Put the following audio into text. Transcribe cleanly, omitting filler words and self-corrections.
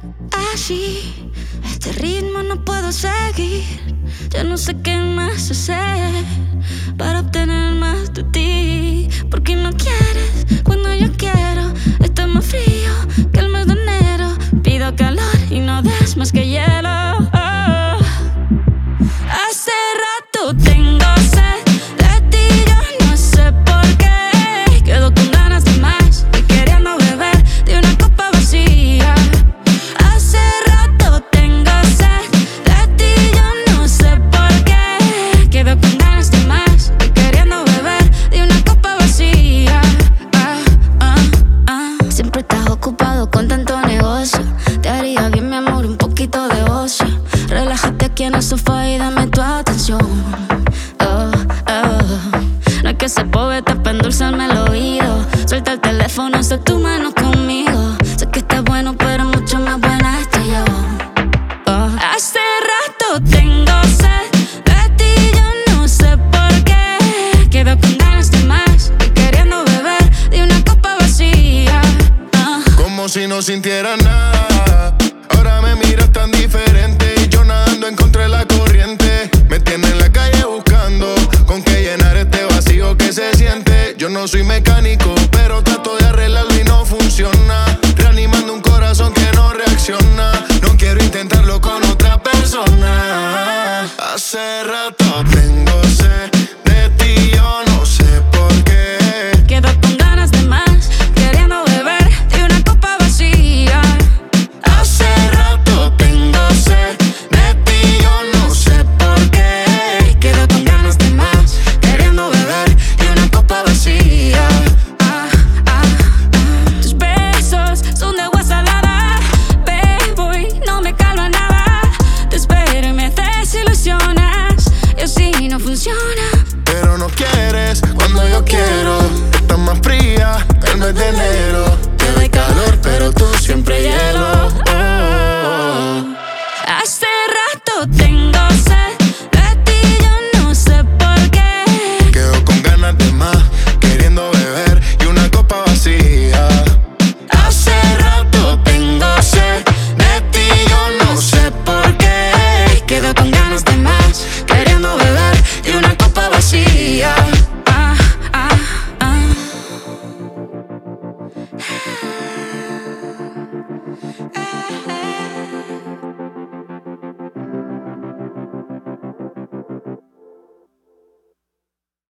Así, este ritmo no puedo seguir. Ya no sé qué más hacer para obtener más de ti. Porque no quieres cuando yo quiero. Está más frío que el mes de enero. Pido calor y no des más que hielo. Hace rato tengo sed de ti, yo no sé por qué. Quedo con ganas de más y queriendo beber de una copa vacía. Hace rato tengo sed de ti, yo no sé por qué. Quedo con ganas de más y queriendo beber de una copa vacía. Siempre estás ocupado con tanto negocio. Te haría bien, mi amor, un poquito de ocio. Relájate aquí en el sofá y dame tu atención. No es que sea poeta para endulzarme el oído. Suelta el teléfono, haz tu mano conmigo. Sé que estás bueno, pero mucho más buena estoy yo. Hace rato tengo sed de ti, yo no sé por qué. Quedo con ganas de más y queriendo beber de una copa vacía. Como si no sintiera nada. Ahora me miras tan diferente y yo nadando en contra de la corriente.